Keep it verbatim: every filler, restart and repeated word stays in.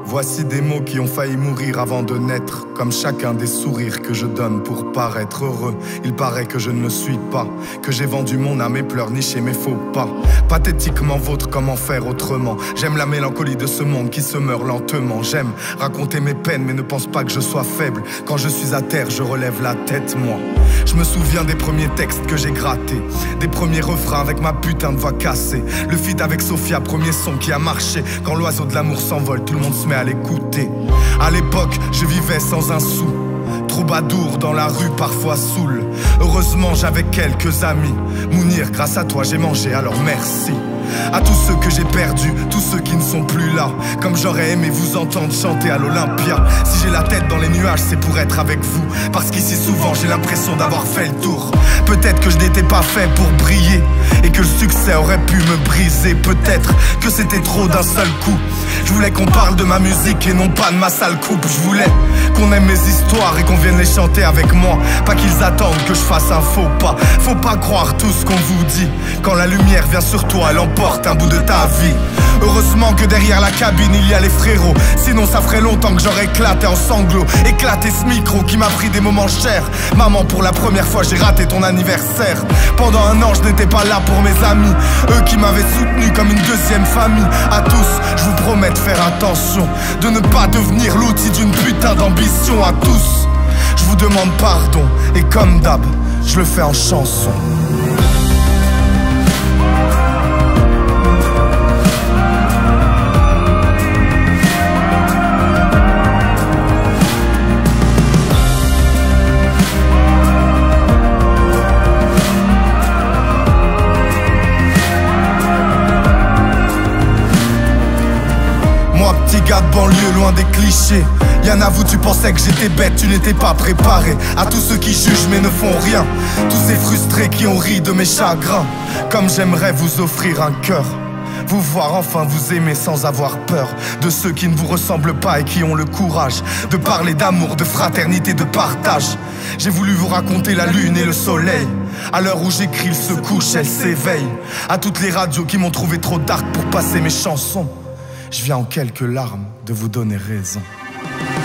Voici des mots qui ont failli mourir avant de naître, comme chacun des sourires que je donne pour paraître heureux. Il paraît que je ne le suis pas, que j'ai vendu mon âme et pleurs nichés mes faux pas. Pathétiquement vôtre, comment faire autrement? J'aime la mélancolie de ce monde qui se meurt lentement. J'aime raconter mes peines mais ne pense pas que je sois faible. Quand je suis à terre, je relève la tête moi. Je me souviens des premiers textes que j'ai grattés, des premiers refrains avec ma putain de voix cassée. Le feat avec Sophia, premier son qui a marché. Quand l'oiseau de l'amour s'envole, tout le monde se met à l'écouter. À l'époque, je vivais sans un sou, troubadour dans la rue, parfois saoul. Heureusement j'avais quelques amis. Mounir, grâce à toi j'ai mangé, alors merci. À tous ceux que j'ai perdus, tous ceux qui ne sont plus là, comme j'aurais aimé vous entendre chanter à l'Olympia. Si j'ai la tête dans les nuages, c'est pour être avec vous, parce qu'ici souvent j'ai l'impression d'avoir fait le tour. Peut-être que je n'étais pas fait pour briller, et que le succès aurait pu me briser. Peut-être que c'était trop d'un seul coup. Je voulais qu'on parle de ma musique et non pas de ma sale coupe. Je voulais qu'on aime mes histoires et qu'on vienne les chanter avec moi, pas qu'ils attendent que je fasse un faux pas. Faut pas croire tout ce qu'on vous dit, quand la lumière vient sur toi, elle emporte un bout de ta vie. Heureusement que derrière la cabine il y a les frérots, sinon ça ferait longtemps que j'aurais éclaté en sanglots. Éclaté ce micro qui m'a pris des moments chers. Maman, pour la première fois j'ai raté ton anniversaire. Pendant un an je n'étais pas là pour mes amis, eux qui m'avaient soutenu comme une deuxième famille. À tous, je vous promets de faire attention, de ne pas devenir l'outil d'une putain d'ambition. À tous, je vous demande pardon, et comme d'hab, je le fais en chanson. Petit gars de banlieue, loin des clichés. Y'en a vous, tu pensais que j'étais bête, tu n'étais pas préparé. À tous ceux qui jugent mais ne font rien, tous ces frustrés qui ont ri de mes chagrins. Comme j'aimerais vous offrir un cœur, vous voir enfin vous aimer sans avoir peur de ceux qui ne vous ressemblent pas et qui ont le courage de parler d'amour, de fraternité, de partage. J'ai voulu vous raconter la lune et le soleil. À l'heure où j'écris, il se couche, elle s'éveille. À toutes les radios qui m'ont trouvé trop dark pour passer mes chansons, je viens en quelques larmes de vous donner raison.